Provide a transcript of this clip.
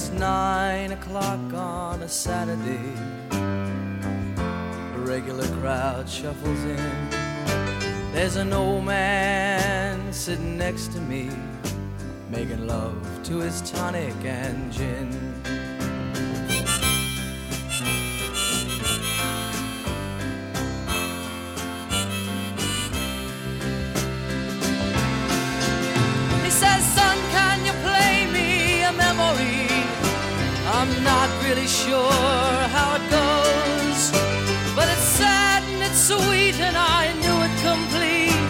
It's 9 o'clock on a Saturday. A regular crowd shuffles in. There's an old man sitting next to me, making love to his tonic and gin. He says, son, can you play me a memory? I'm not really sure how it goes.